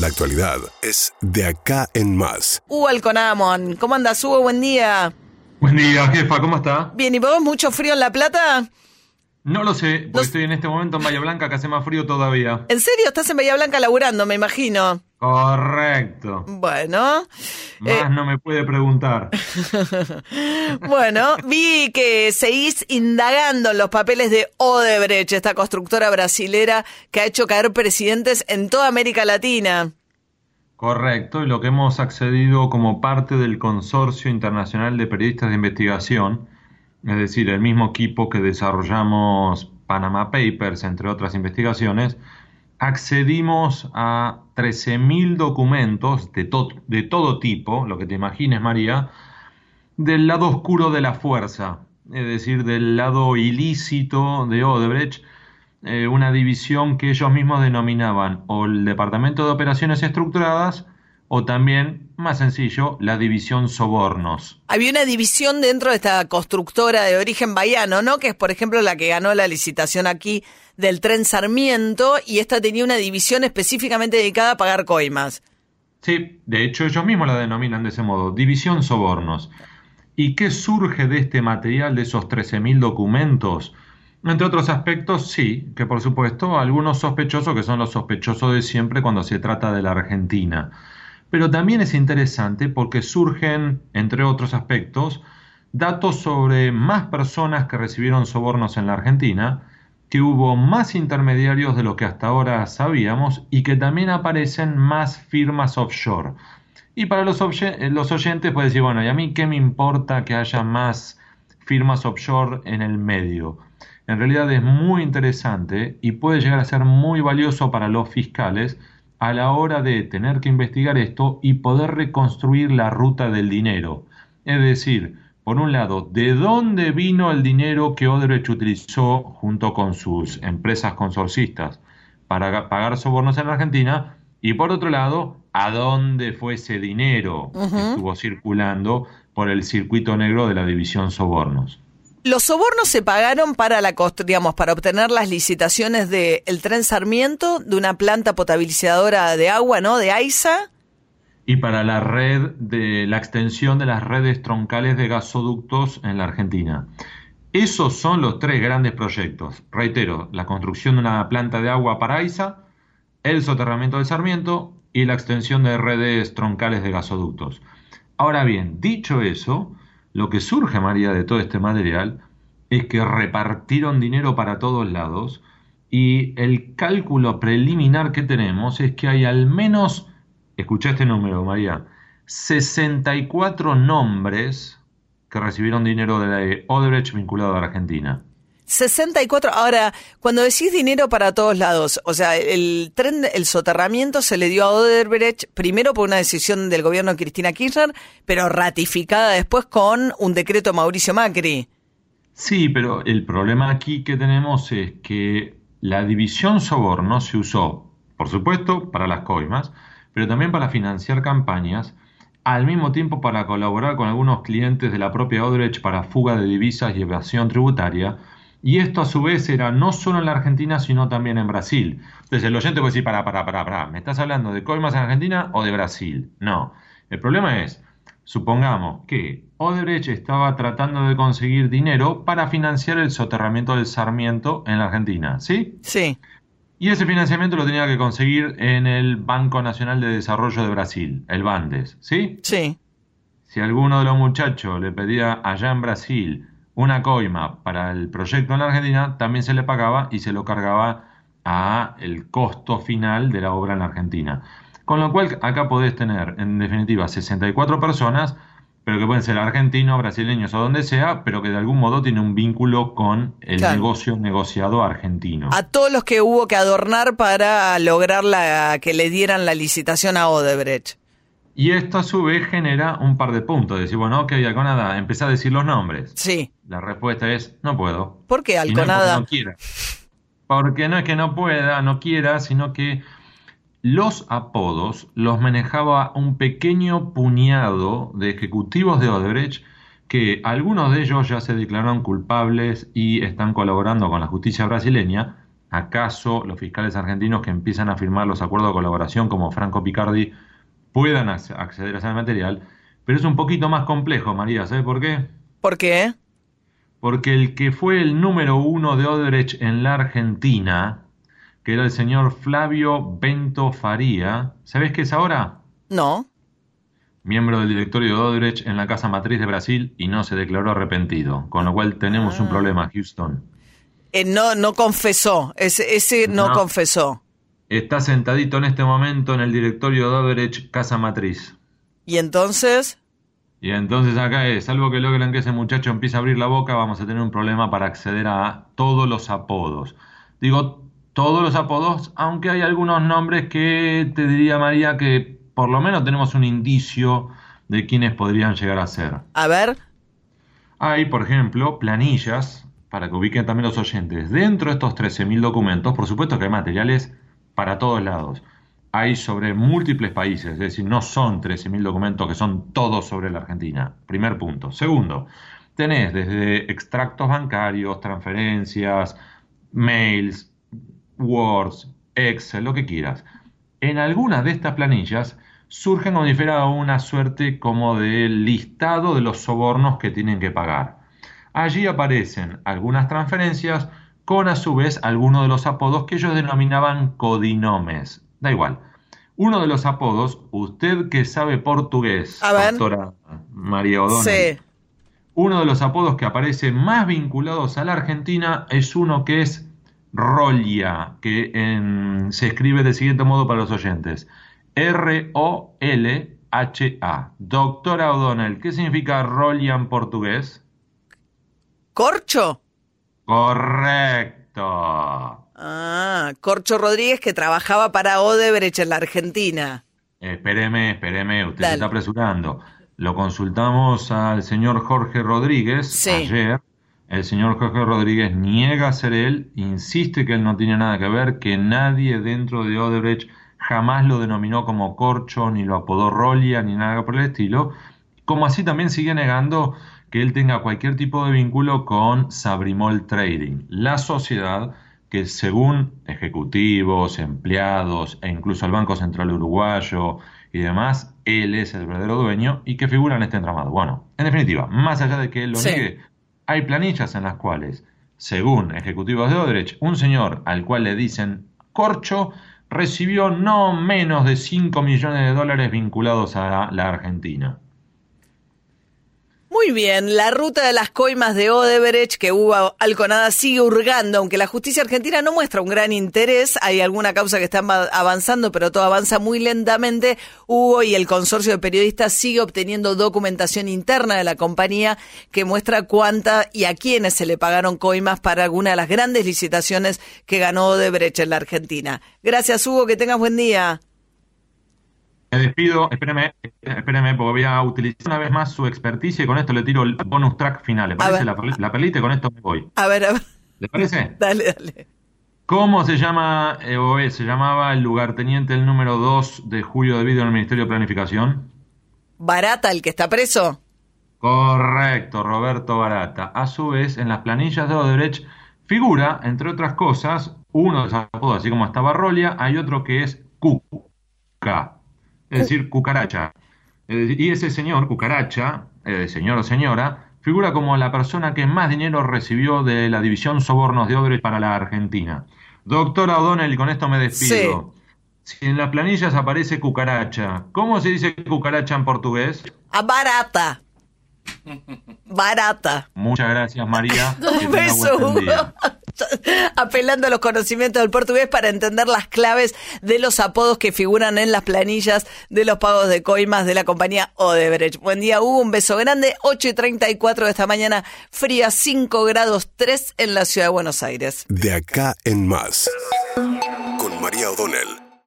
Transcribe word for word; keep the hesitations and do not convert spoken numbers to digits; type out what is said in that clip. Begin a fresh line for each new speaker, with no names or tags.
La actualidad es De Acá en Más.
Hugo Alconamon, ¿cómo andas, Hugo? Buen día.
Buen día, jefa, ¿cómo está?
Bien, ¿y vos mucho frío en La Plata?
No lo sé, porque
No...
estoy en este momento en Bahía Blanca, que hace más frío todavía.
¿En serio? Estás en Bahía Blanca laburando, me imagino.
Correcto.
Bueno.
Más
eh...
no me puede preguntar.
Bueno, vi que seguís indagando en los papeles de Odebrecht, esta constructora brasilera que ha hecho caer presidentes en toda América Latina.
Correcto, y lo que hemos accedido como parte del Consorcio Internacional de Periodistas de Investigación, es decir, el mismo equipo que desarrollamos Panama Papers, entre otras investigaciones, accedimos a trece mil documentos de, to- de todo tipo, lo que te imagines, María, del lado oscuro de la fuerza, es decir, del lado ilícito de Odebrecht, eh, una división que ellos mismos denominaban o el Departamento de Operaciones Estructuradas o también, más sencillo, la división sobornos.
Había una división dentro de esta constructora de origen bahiano, ¿no? Que es, por ejemplo, la que ganó la licitación aquí del Tren Sarmiento, y esta tenía una división específicamente dedicada a pagar coimas.
Sí, de hecho ellos mismos la denominan de ese modo, división sobornos. ¿Y qué surge de este material, de esos trece mil documentos? Entre otros aspectos, sí, que por supuesto algunos sospechosos, que son los sospechosos de siempre cuando se trata de la Argentina. Pero también es interesante porque surgen, entre otros aspectos, datos sobre más personas que recibieron sobornos en la Argentina, que hubo más intermediarios de lo que hasta ahora sabíamos y que también aparecen más firmas offshore. Y para los, los oyentes puede decir, bueno, ¿y a mí qué me importa que haya más firmas offshore en el medio? En realidad es muy interesante y puede llegar a ser muy valioso para los fiscales a la hora de tener que investigar esto y poder reconstruir la ruta del dinero. Es decir, por un lado, ¿de dónde vino el dinero que Odebrecht utilizó junto con sus empresas consorcistas para pagar sobornos en la Argentina? Y por otro lado, ¿a dónde fue ese dinero uh-huh. que estuvo circulando por el circuito negro de la división sobornos?
Los sobornos se pagaron para la digamos, para obtener las licitaciones del Tren Sarmiento, de una planta potabilizadora de agua, ¿no? De AISA.
Y para la red de la extensión de las redes troncales de gasoductos en la Argentina. Esos son los tres grandes proyectos. Reitero, la construcción de una planta de agua para AISA, el soterramiento del Sarmiento y la extensión de redes troncales de gasoductos. Ahora bien, dicho eso, lo que surge, María, de todo este material es que repartieron dinero para todos lados y el cálculo preliminar que tenemos es que hay al menos, escucha este número, María, sesenta y cuatro nombres que recibieron dinero de Odebrecht vinculado a la Argentina.
sesenta y cuatro. Ahora, cuando decís dinero para todos lados, o sea, el tren, el soterramiento se le dio a Odebrecht primero por una decisión del gobierno de Cristina Kirchner, pero ratificada después con un decreto de Mauricio Macri.
Sí, pero el problema aquí que tenemos es que la división soborno se usó, por supuesto, para las coimas, pero también para financiar campañas, al mismo tiempo para colaborar con algunos clientes de la propia Odebrecht para fuga de divisas y evasión tributaria. Y esto a su vez era no solo en la Argentina, sino también en Brasil. Entonces el oyente puede decir, pará, pará, pará, pará, ¿me estás hablando de coimas en Argentina o de Brasil? No. El problema es, supongamos que Odebrecht estaba tratando de conseguir dinero para financiar el soterramiento del Sarmiento en la Argentina, ¿sí?
Sí.
Y ese financiamiento lo tenía que conseguir en el Banco Nacional de Desarrollo de Brasil, el Bandes, ¿sí?
Sí.
Si alguno de los muchachos le pedía allá en Brasil una coima para el proyecto en la Argentina, también se le pagaba y se lo cargaba a el costo final de la obra en la Argentina. Con lo cual acá podés tener, en definitiva, sesenta y cuatro personas, pero que pueden ser argentinos, brasileños o donde sea, pero que de algún modo tienen un vínculo con el claro. negocio negociado argentino.
A todos los que hubo que adornar para lograr la, que le dieran la licitación a Odebrecht.
Y esto a su vez genera un par de puntos. Decir, bueno, ok, Alconada, empezá a decir los nombres.
Sí.
La respuesta es, no puedo.
¿Por qué, Alconada?
Y no, no quiera. Porque no es que no pueda, no quiera, sino que los apodos los manejaba un pequeño puñado de ejecutivos de Odebrecht, que algunos de ellos ya se declararon culpables y están colaborando con la justicia brasileña, ¿Acaso los fiscales argentinos que empiezan a firmar los acuerdos de colaboración como Franco Picardi puedan acceder a ese material? Pero es un poquito más complejo, María, ¿sabe por qué?
¿Por qué?
Porque el que fue el número uno de Odebrecht en la Argentina, que era el señor Flavio Bento Faria, ¿sabés qué es ahora?
No.
Miembro del directorio de Odebrecht en la casa matriz de Brasil y no se declaró arrepentido, con lo cual tenemos ah. un problema, Houston.
Eh, no, no confesó, ese, ese no, no confesó.
Está sentadito en este momento en el directorio de Odebrecht, casa matriz.
¿Y entonces?
Y entonces acá es, salvo que logren que ese muchacho empiece a abrir la boca, vamos a tener un problema para acceder a todos los apodos. Digo, todos los apodos, aunque hay algunos nombres que te diría, María, que por lo menos tenemos un indicio de quiénes podrían llegar a ser.
A ver.
Hay, por ejemplo, planillas, para que ubiquen también los oyentes. Dentro de estos trece mil documentos, por supuesto que hay materiales para todos lados. Hay sobre múltiples países, es decir, no son trece mil documentos que son todos sobre la Argentina. Primer punto. Segundo, tenés desde extractos bancarios, transferencias, mails, Words, Excel, lo que quieras. En algunas de estas planillas surgen como si fuera una suerte como de listado de los sobornos que tienen que pagar. Allí aparecen algunas transferencias con a su vez algunos de los apodos que ellos denominaban codinomes. Da igual. Uno de los apodos, usted que sabe portugués, doctora María O'Donnell, sí. Uno de los apodos que aparece más vinculados a la Argentina es uno que es Rolia, que en, se escribe del siguiente modo para los oyentes. R O L H A. Doctora O'Donnell, ¿qué significa Rolia en portugués?
¿Corcho?
Correcto.
Ah, Corcho Rodríguez, que trabajaba para Odebrecht en la Argentina.
Espéreme, espéreme, usted Dale. se está apresurando. Lo consultamos al señor Jorge Rodríguez sí. ayer. El señor Jorge Rodríguez niega ser él, insiste que él no tiene nada que ver, que nadie dentro de Odebrecht jamás lo denominó como Corcho, ni lo apodó Rolia, ni nada por el estilo. Como así también sigue negando que él tenga cualquier tipo de vínculo con Sabrimol Trading, la sociedad que según ejecutivos, empleados e incluso el Banco Central Uruguayo y demás, él es el verdadero dueño y que figura en este entramado. Bueno, en definitiva, más allá de que él lo sí. niegue, hay planillas en las cuales, según ejecutivos de Odebrecht, un señor al cual le dicen Corcho recibió no menos de cinco millones de dólares vinculados a la Argentina.
Muy bien, la ruta de las coimas de Odebrecht que Hugo Alconada sigue hurgando, aunque la justicia argentina no muestra un gran interés, hay alguna causa que está avanzando, pero todo avanza muy lentamente. Hugo y el consorcio de periodistas sigue obteniendo documentación interna de la compañía que muestra cuánta y a quiénes se le pagaron coimas para alguna de las grandes licitaciones que ganó Odebrecht en la Argentina. Gracias, Hugo, que tengas buen día.
Me despido, espéreme, espéreme, porque voy a utilizar una vez más su experticia y con esto le tiro el bonus track final. ¿Le parece la, la perlita? Y con esto me voy.
A ver, a ver.
¿Le parece?
Dale, dale.
¿Cómo se llama, eh, o es, se llamaba el lugarteniente el número dos de Julio de Vido en el Ministerio de Planificación?
¿Barata, el que está preso?
Correcto, Roberto Barata. A su vez, en las planillas de Odebrecht figura, entre otras cosas, uno de los apodos, así como estaba Rolia, hay otro que es Cuca. Es decir, cucaracha. Es decir, y ese señor, cucaracha, eh, señor o señora, figura como la persona que más dinero recibió de la división sobornos de Odebrecht para la Argentina. Doctora O'Donnell, y con esto me despido. Sí. Si en las planillas aparece cucaracha, ¿cómo se dice cucaracha en portugués?
A barata. Barata.
Muchas gracias, María.
Un beso, Hugo. Apelando a los conocimientos del portugués para entender las claves de los apodos que figuran en las planillas de los pagos de coimas de la compañía Odebrecht. Buen día, Hugo, un beso grande. ocho y treinta y cuatro de esta mañana, fría, cinco grados tres en la ciudad de Buenos Aires.
De acá en más, con María O'Donnell.